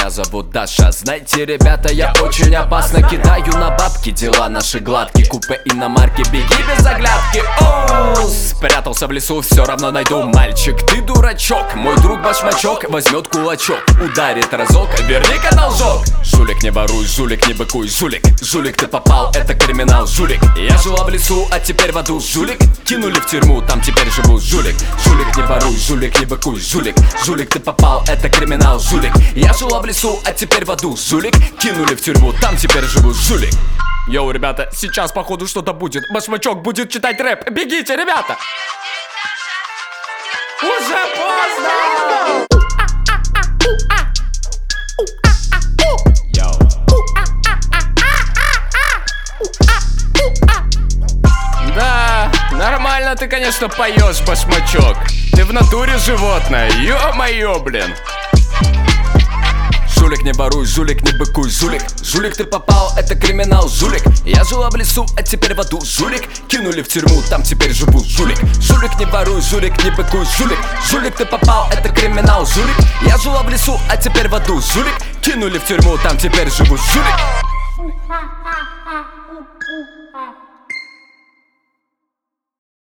меня зовут Даша. Знаете, ребята, я очень опасно кидаю на бабки. Дела наши гладкие, купе иномарки, беги без оглядки. Оу, спрятался в лесу, все равно найду. Мальчик, ты дурачок, мой друг башмачок возьмет кулачок, ударит разок, верни-ка должок. Жулик, не воруй, жулик, не быкуй, жулик. Жулик, ты попал, это криминал, жулик. Я жила в лесу, а теперь в аду, жулик. Кинули в тюрьму, там теперь живу, жулик. Жулик, не воруй, жулик, не быкуй, жулик. Жулик, ты попал, это криминал, жулик. Я жила в лесу, а теперь в аду, жулик. Кинули в тюрьму, там теперь живу, жулик. Йоу, ребята, сейчас походу что-то будет. Башмачок будет читать рэп. Бегите, ребята! Уже поздно! Да, нормально ты, конечно, поешь, башмачок. Ты в натуре животное, ё-моё, блин. Жулик, не воруй, жулик, не быкуй, жулик. Жулик, ты попал, это криминал, жулик. Я жила в лесу, а теперь в аду, жулик. Кинули в тюрьму, там теперь живу, жулик. Жулик, не воруй, жулик, не быкуй, жулик. Жулик, ты попал, это криминал, жулик. Я жила в лесу, а теперь в аду, жулик. Кинули в тюрьму, там теперь живу, жулик.